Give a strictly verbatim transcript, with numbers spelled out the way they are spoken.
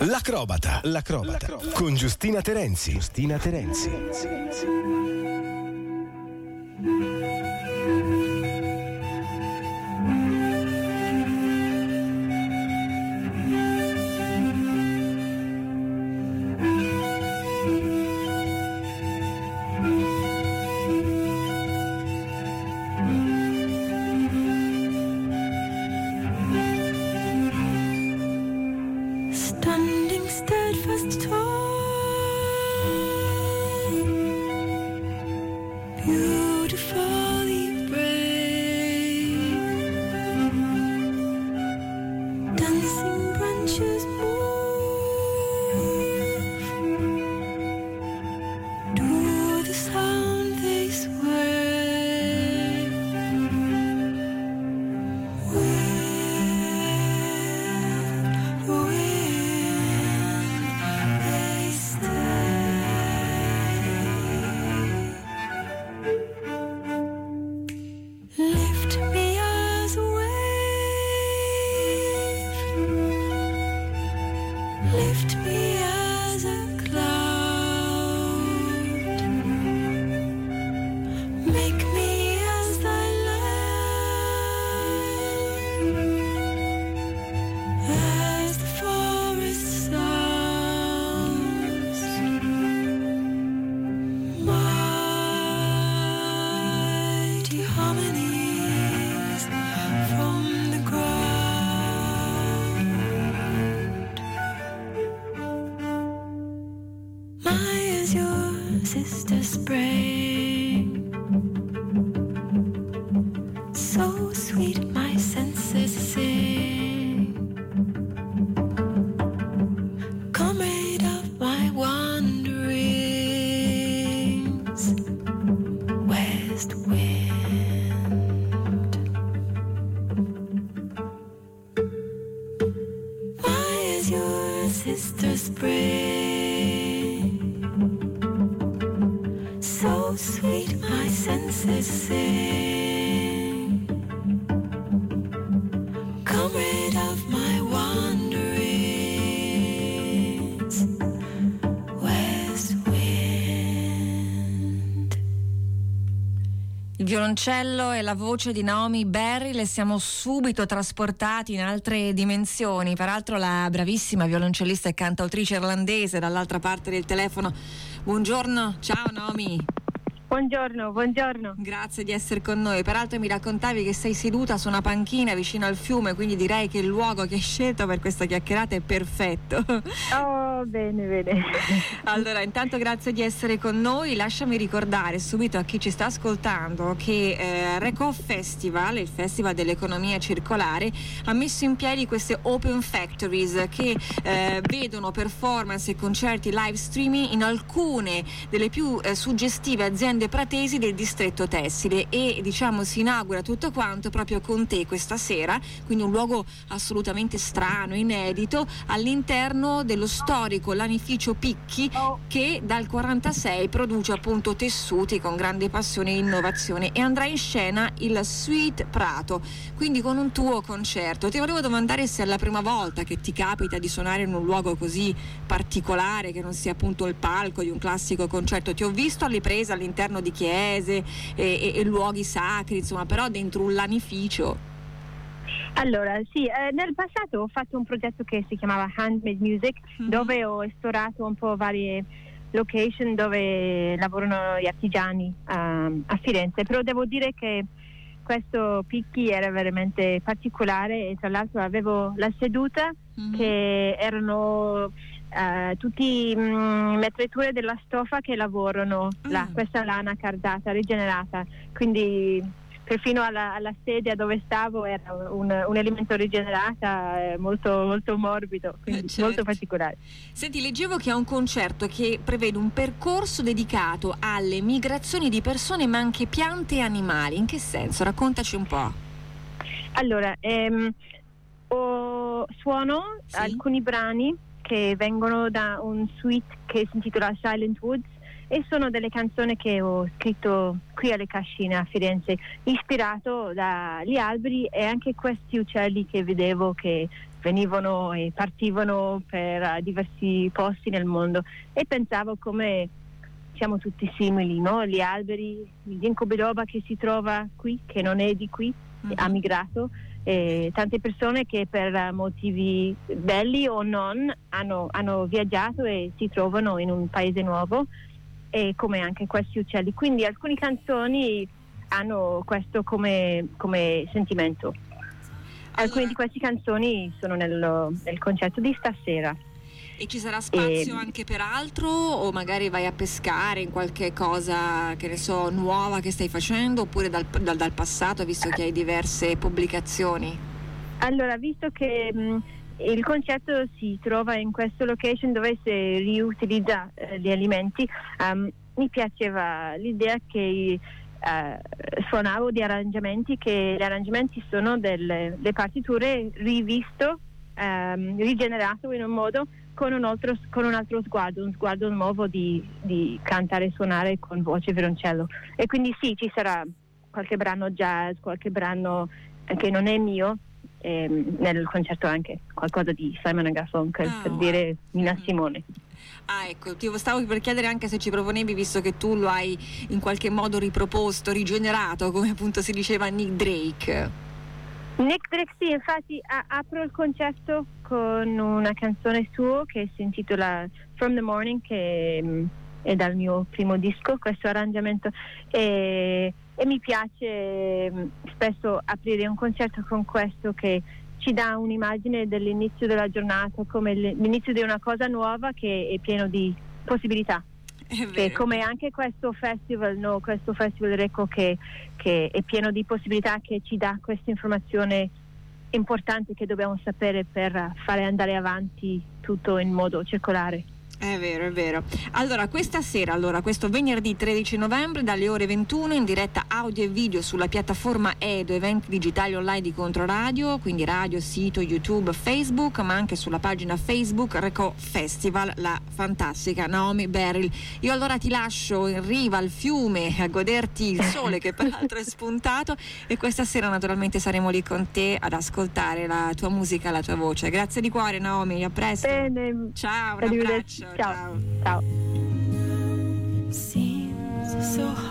L'acrobata, l'acrobata, l'acrobata. Con Giustina Terenzi. Giustina Terenzi. Standing steadfast tall, beautifully brave, dancing branches move to the sound they sway. With the wind they stay. Lift me as a wave, lift me as a cloud, make me as thy lamb, as the forest sounds. Mighty harmonies from the ground. My is your sister spring, so sweet my senses sing. Comrade of my wanderings, west wind. Why is your sister spring, so sweet my senses sing. Comrade of my wanderings, west wind. Il violoncello e la voce di Naomi Barry le siamo subito trasportati in altre dimensioni. Peraltro la bravissima violoncellista e cantautrice irlandese dall'altra parte del telefono. Buongiorno, ciao Naomi. Buongiorno, buongiorno. Grazie di essere con noi. Peraltro mi raccontavi che sei seduta su una panchina vicino al fiume, quindi direi che il luogo che hai scelto per questa chiacchierata è perfetto. Oh, bene, bene. Allora, intanto grazie di essere con noi. Lasciami ricordare subito a chi ci sta ascoltando che eh, Recov Festival, il Festival dell'Economia Circolare, ha messo in piedi queste Open Factories che eh, vedono performance e concerti live streaming in alcune delle più eh, suggestive aziende pratesi del distretto tessile, e diciamo si inaugura tutto quanto proprio con te questa sera, quindi un luogo assolutamente strano, inedito, all'interno dello storico lanificio Picchi, che dal quarantasei produce appunto tessuti con grande passione e innovazione, e andrà in scena il Sweet Prato, quindi con un tuo concerto. Ti volevo domandare se è la prima volta che ti capita di suonare in un luogo così particolare, che non sia appunto il palco di un classico concerto. Ti ho visto alle prese all'interno di chiese e, e, e luoghi sacri, insomma, però dentro un lanificio. Allora, sì, eh, nel passato ho fatto un progetto che si chiamava Handmade Music, mm-hmm. dove ho esplorato un po' varie location dove lavorano gli artigiani um, a Firenze, però devo dire che questo Picchi era veramente particolare, e tra l'altro avevo la seduta mm-hmm. che erano uh, tutti mh, le attrezzature della stoffa che lavorano mm. là, questa lana cardata, rigenerata, quindi perfino alla, alla sedia dove stavo era un, un elemento rigenerata, eh, molto, molto morbido, quindi certo. molto particolare. Senti, leggevo che è un concerto che prevede un percorso dedicato alle migrazioni di persone, ma anche piante e animali. In che senso? Raccontaci un po'. Allora, ehm, ho, suono sì? alcuni brani che vengono da un suite che si intitola Silent Woods, e sono delle canzoni che ho scritto qui alle Cascine a Firenze, ispirato dagli alberi e anche questi uccelli che vedevo che venivano e partivano per uh, diversi posti nel mondo, e pensavo come siamo tutti simili, no? Gli alberi, il ginkgo biloba che si trova qui, che non è di qui, mm-hmm. ha migrato, e tante persone che per motivi belli o non hanno, hanno viaggiato e si trovano in un paese nuovo, e come anche questi uccelli. Quindi alcune canzoni hanno questo come, come sentimento. Alcune allora, di queste canzoni sono nel, nel concerto di stasera. E ci sarà spazio e, anche per altro, o magari vai a pescare in qualche cosa, che ne so, nuova che stai facendo, oppure dal, dal, dal passato, visto che hai diverse pubblicazioni? Allora, visto che mh, il concerto si trova in questa location dove si riutilizza eh, gli alimenti, um, mi piaceva l'idea che uh, suonavo di arrangiamenti, che gli arrangiamenti sono delle, delle partiture rivisto, um, rigenerato in un modo con un altro, con un altro sguardo, un sguardo nuovo di, di cantare e suonare con voce e violoncello. E quindi sì, ci sarà qualche brano jazz, qualche brano eh, che non è mio, ehm, nel concerto anche qualcosa di Simon and Garfunkel, oh, per dire Nina Simone. Ah, ecco, ti stavo per chiedere anche se ci proponevi, visto che tu lo hai in qualche modo riproposto, rigenerato, come appunto si diceva Nick Drake. Nick Drake, sì, infatti a- apro il concerto con una canzone sua che si intitola From the Morning, che mh, è dal mio primo disco, questo arrangiamento, e, e mi piace mh, spesso aprire un concerto con questo, che ci dà un'immagine dell'inizio della giornata, come l'inizio di una cosa nuova che è pieno di possibilità. Che come anche questo festival, no, questo festival Reco che, che è pieno di possibilità, che ci dà questa informazione importante che dobbiamo sapere per fare andare avanti tutto in modo circolare. È vero, è vero. Allora, questa sera, allora, questo venerdì tredici novembre, dalle ore ventuno, in diretta audio e video sulla piattaforma Edo, eventi digitali online di Controradio, quindi radio, sito, YouTube, Facebook, ma anche sulla pagina Facebook Reco Festival, la fantastica Naomi Beryl. Io allora ti lascio in riva al fiume a goderti il sole, che peraltro è spuntato, e questa sera naturalmente saremo lì con te ad ascoltare la tua musica, la tua voce. Grazie di cuore, Naomi, a presto. Bene. Ciao, un abbraccio. Ciao. Ciao. Seems so